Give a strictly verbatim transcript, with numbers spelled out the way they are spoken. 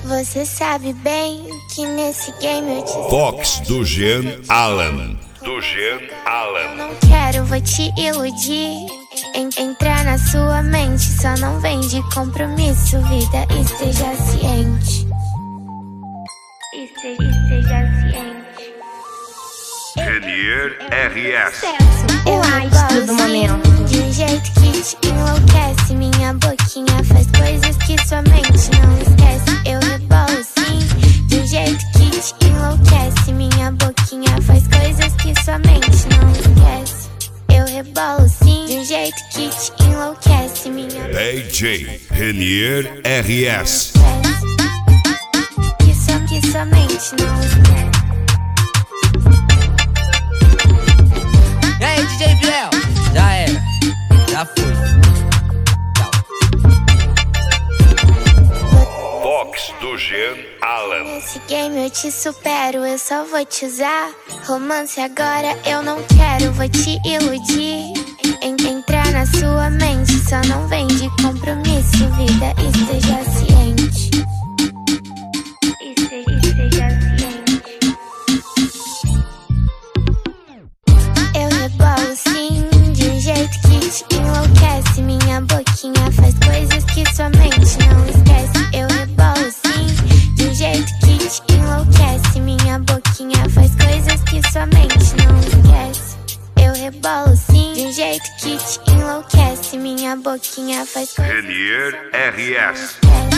Você sabe bem que nesse game eu te... Fox do Jean Alan. Do Jean Alan. Não quero, vou te iludir. En entrar na sua mente, só não vem de compromisso, vida, esteja ciente. Este esteja ciente. Renier R S. Eu astro do momento. De um jeito que te enlouquece. Minha boquinha faz coisas que sua mente não esquece. Eu rebolo sim, de um jeito que te enlouquece. Minha boquinha faz coisas que sua mente não esquece. Eu rebolo sim, de um jeito que te enlouquece. Minha D J Renier R S. Que sua, que sua mente não esquece. E aí, D J Biel? Já era, já foi. Tchau. Fox do Jean Alan. Nesse game eu te supero, eu só vou te usar. Romance agora eu não quero, vou te iludir. En entrar na sua mente, só não vem de compromisso, vida, esteja ciente. Este esteja ciente. Eu rebolo sim, de um jeito que te enlouquece. Minha boquinha faz coisas que sua mente não esquece. Eu rebolo sim, de um jeito que te enlouquece. Minha boquinha faz coisas que sua mente não esquece. Eu rebolo sim, de um jeito que te enlouquece. Minha boquinha faz coisas Renier R S. que sua mente não esquece.